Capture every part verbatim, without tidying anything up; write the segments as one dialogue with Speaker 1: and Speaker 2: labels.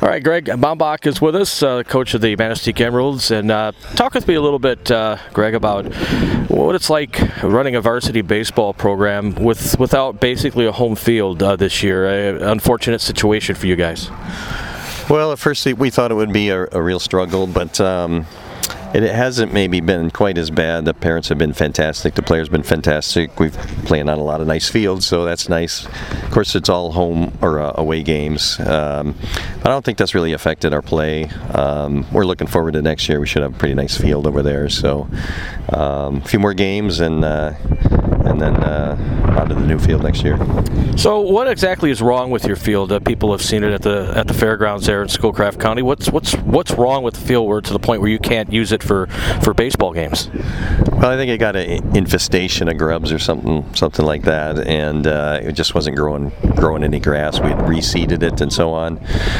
Speaker 1: All right, Greg Baumbach is with us, uh, coach of the Manistee Emeralds, and uh, talk with me a little bit, uh, Greg, about what it's like running a varsity baseball program with without basically a home field uh, this year. An unfortunate situation for you guys.
Speaker 2: Well, at first we thought it would be a, a real struggle, but um, it hasn't maybe been quite as bad. The parents have been fantastic. The players have been fantastic. We've playing on a lot of nice fields, so that's nice. Of course, it's all home or uh, away games. Um, but I don't think that's really affected our play. Um, we're looking forward to next year. We should have a pretty nice field over there. So um, a few more games and uh, and then uh, out of the new field next year.
Speaker 1: So, what exactly is wrong with your field? Uh, people have seen it at the at the fairgrounds there in Schoolcraft County. What's what's what's wrong with the field where to the point where you can't use it for, for baseball games?
Speaker 2: Well, I think it got an infestation of grubs or something something like that, and uh, it just wasn't growing growing any grass. We had reseeded it and so on,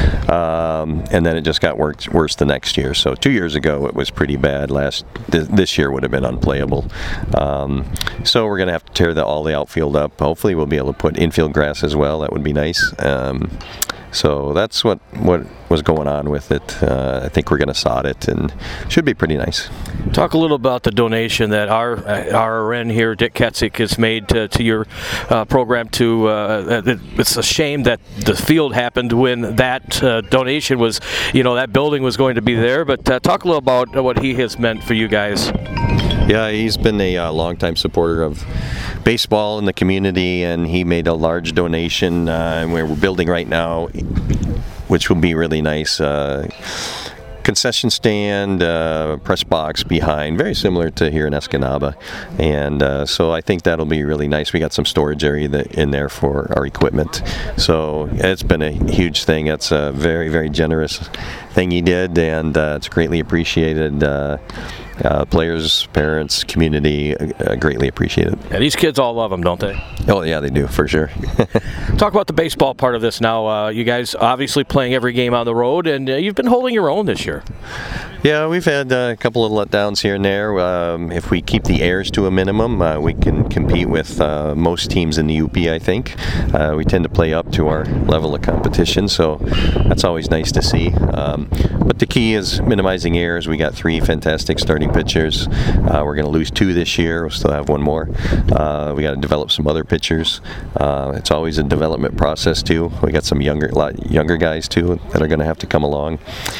Speaker 2: um, and then it just got worse worse the next year. So two years ago it was pretty bad. Last th- this year would have been unplayable. Um, so we're going to have to tear the, all the outfield up. Hopefully we'll be able to put infield grass as well. That would be nice. Um, so that's what what was going on with it. Uh, I think we're going to sod it and should be pretty nice.
Speaker 1: Talk a little about the donation that our R R N here, Dick Ketzik, has made to, to your uh, program. To uh, it's a shame that the field happened when that uh, donation was, you know, that building was going to be there. But uh, talk a little about what he has meant for you guys.
Speaker 2: Yeah, he's been a uh, longtime supporter of baseball in the community, and he made a large donation, uh, and we're building right now, which will be really nice. Uh, concession stand, uh, press box behind, very similar to here in Escanaba, and uh, so I think that'll be really nice. We got some storage area that, in there for our equipment, so it's been a huge thing. It's a very, very generous thing he did, and uh, it's greatly appreciated. Uh, Uh, players, parents, community, uh, greatly appreciate it.
Speaker 1: Yeah, these kids all love them, don't they?
Speaker 2: Oh, yeah, they do, for sure.
Speaker 1: Talk about the baseball part of this now. Uh, you guys obviously playing every game on the road, and uh, you've been holding your own this year.
Speaker 2: Yeah, we've had uh, a couple of letdowns here and there. Um, if we keep the errors to a minimum, uh, we can compete with uh, most teams in the U P, I think. Uh, we tend to play up to our level of competition, so that's always nice to see. Um, but the key is minimizing errors. We got three fantastic starting pitchers. Uh, we're going to lose two this year. We'll still have one more. Uh, we got to develop some other pitchers. Uh, it's always a development process too. We got some younger, lot younger guys too that are going to have to come along.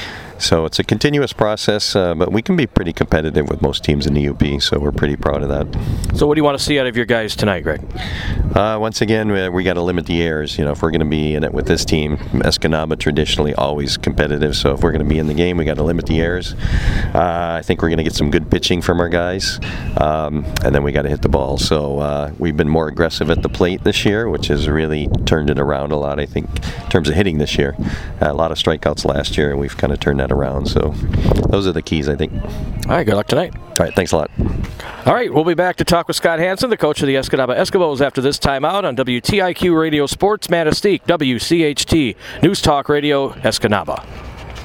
Speaker 2: So it's a continuous process, uh, but we can be pretty competitive with most teams in the U P, so we're pretty proud of that.
Speaker 1: So what do you want to see out of your guys tonight, Greg?
Speaker 2: Uh, once again, we, we got to limit the errors. You know, if we're going to be in it with this team, Escanaba traditionally always competitive, so if we're going to be in the game, we got to limit the errors. Uh, I think we're going to get some good pitching from our guys, um, and then we got to hit the ball. So uh, we've been more aggressive at the plate this year, which has really turned it around a lot, I think, in terms of hitting this year. Uh, a lot of strikeouts last year, and we've kind of turned that around. So those are the keys, I think.
Speaker 1: All right, good luck tonight.
Speaker 2: All right, thanks a lot.
Speaker 1: All right, we'll be back to talk with Scott Hansen, the coach of the Escanaba Eskimos, after this timeout on W T I Q Radio Sports Manistee, W C H T News Talk Radio, Escanaba.